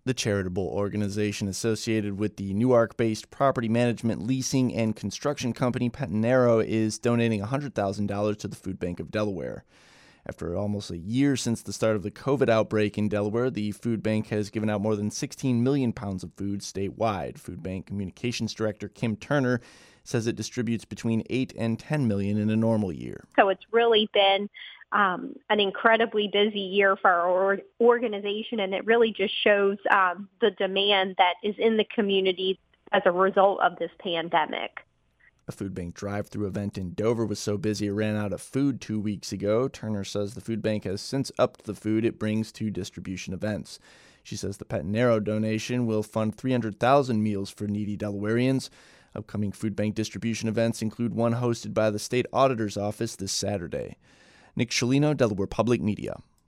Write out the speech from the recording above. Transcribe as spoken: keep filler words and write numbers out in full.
The charitable organization associated with the Newark-based property management, leasing, and construction company Petinero is donating one hundred thousand dollars to the Food Bank of Delaware. After almost a year since the start of the COVID outbreak in Delaware, the Food Bank has given out more than sixteen million pounds of food statewide. Food Bank Communications Director Kim Turner says it distributes between eight and ten million in a normal year. So it's really been um, an incredibly busy year for our organization, and it really just shows um, the demand that is in the community as a result of this pandemic. A food bank drive-through event in Dover was so busy it ran out of food two weeks ago. Turner says the food bank has since upped the food it brings to distribution events. She says the Petinero donation will fund three hundred thousand meals for needy Delawareans. Upcoming food bank distribution events include one hosted by the state auditor's office this Saturday. Nick Cellino, Delaware Public Media.